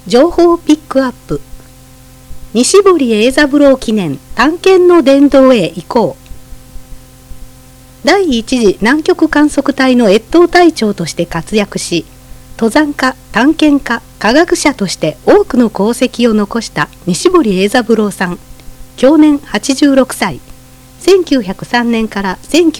情報ピックアップ。西堀英三郎記念探検の殿堂へ行こう。第一次南極観測隊の越冬隊長として活躍し、登山家、探検家、科学者として多くの功績を残した西堀英三郎さん。享年86歳。1903年から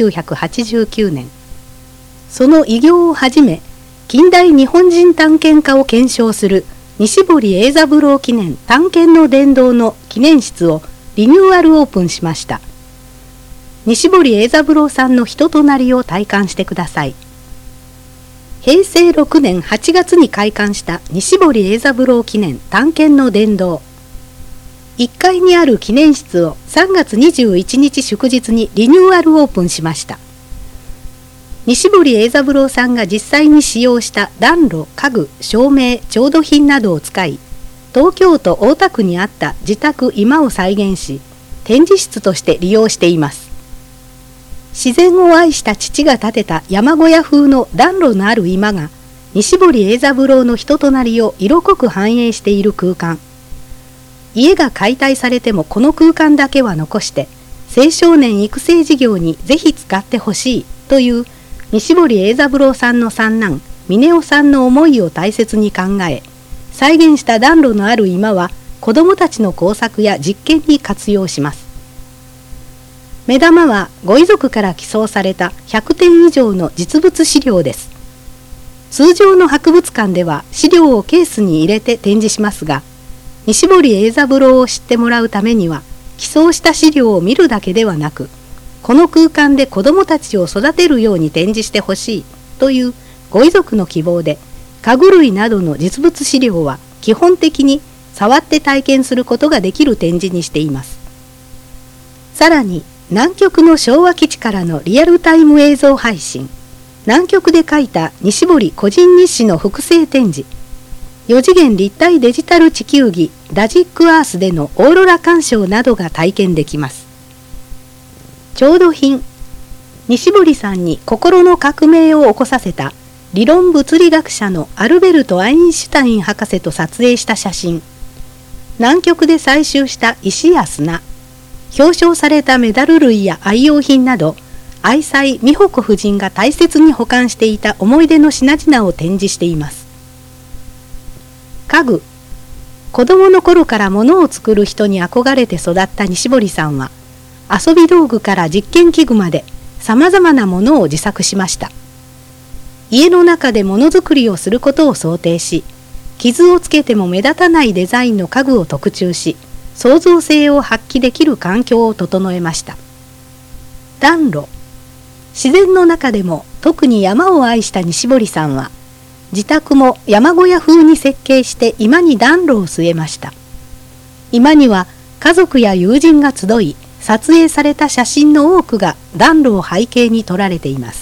1989年。その偉業をはじめ、近代日本人探検家を検証する西堀英三郎記念探検の殿堂の記念室をリニューアルオープンしました。西堀英三郎さんの人となりを体感してください。平成6年8月に開館した西堀英三郎記念探検の殿堂。1階にある記念室を3月21日祝日にリニューアルオープンしました。西堀英三郎さんが実際に使用した暖炉、家具、照明、調度品などを使い、東京都大田区にあった自宅居間を再現し、展示室として利用しています。自然を愛した父が建てた山小屋風の暖炉のある居間が、西堀英三郎の人となりを色濃く反映している空間。家が解体されてもこの空間だけは残して、青少年育成事業にぜひ使ってほしいという西堀英三郎さんの三男、峰夫さんの思いを大切に考え、再現した暖炉のある居間は子どもたちの工作や実験に活用します。目玉はご遺族から寄贈された100点以上の実物資料です。通常の博物館では資料をケースに入れて展示しますが、西堀英三郎を知ってもらうためには、寄贈した資料を見るだけではなく、この空間で子どもたちを育てるように展示してほしいというご遺族の希望で、家具類などの実物資料は基本的に触って体験することができる展示にしています。さらに、南極の昭和基地からのリアルタイム映像配信、南極で描いた西堀個人日誌の複製展示、4次元立体デジタル地球儀ダジックアースでのオーロラ鑑賞などが体験できます。調度品、西堀さんに心の革命を起こさせた理論物理学者のアルベルト・アインシュタイン博士と撮影した写真、南極で採集した石や砂、表彰されたメダル類や愛用品など、愛妻美穂子夫人が大切に保管していた思い出の品々を展示しています。家具、子供の頃から物を作る人に憧れて育った西堀さんは、遊び道具から実験器具まで様々なものを自作しました。家の中でものづくりをすることを想定し、傷をつけても目立たないデザインの家具を特注し、創造性を発揮できる環境を整えました。暖炉、自然の中でも特に山を愛した西堀さんは、自宅も山小屋風に設計して居間に暖炉を据えました。居間には家族や友人が集い、撮影された写真の多くが暖炉を背景に撮られています。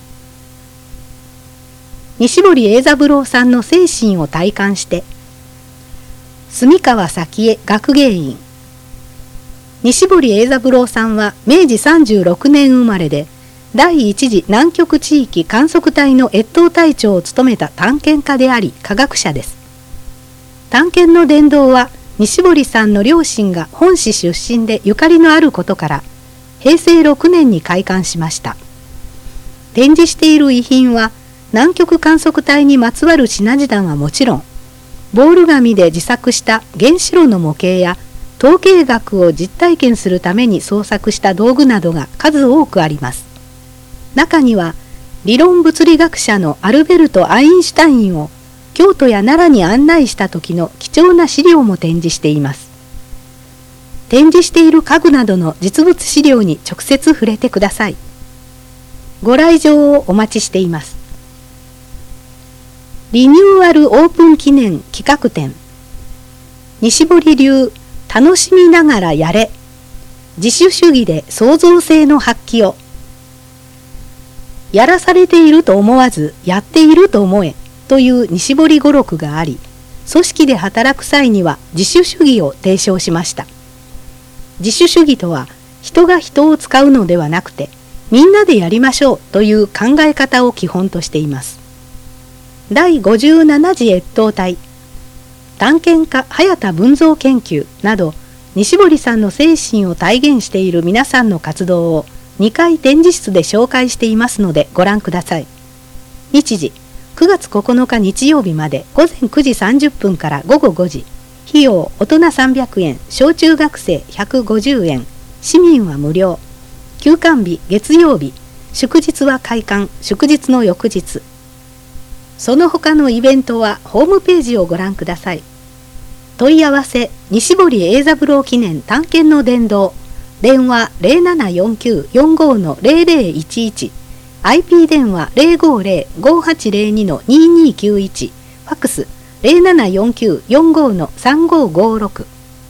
西堀英三郎さんの精神を体感して、住川早恵学芸員。西堀英三郎さんは明治36年生まれで、第一次南極地域観測隊の越冬隊長を務めた探検家であり科学者です。探検の殿堂は西堀さんの両親が本市出身でゆかりのあることから平成6年に開館しました。展示している遺品は南極観測隊にまつわる品々はもちろん、ボール紙で自作した原子炉の模型や統計学を実体験するために創作した道具などが数多くあります。中には理論物理学者のアルベルト・アインシュタインを京都や奈良に案内した時の貴重な資料も展示しています。展示している家具などの実物資料に直接触れてください。ご来場をお待ちしています。リニューアルオープン記念企画展、西堀流楽しみながらやれ、自主主義で創造性の発揮を。やらされていると思わずやっていると思えという西堀語録があり、組織で働く際には自主主義を提唱しました。自主主義とは人が人を使うのではなくて、みんなでやりましょうという考え方を基本としています。第57次越冬隊探検家早田文蔵研究など、西堀さんの精神を体現している皆さんの活動を2回展示室で紹介していますのでご覧ください。日時、9月9日日曜日まで午前9時30分から午後5時。費用、大人300円、小中学生150円、市民は無料。休館日、月曜日。祝日は開館、祝日の翌日。その他のイベントはホームページをご覧ください。問い合わせ、西堀英三郎記念探検の殿堂。電話 0749-45-0011。IP 電話 050-5802-2291。ファックス 0749-45-3556。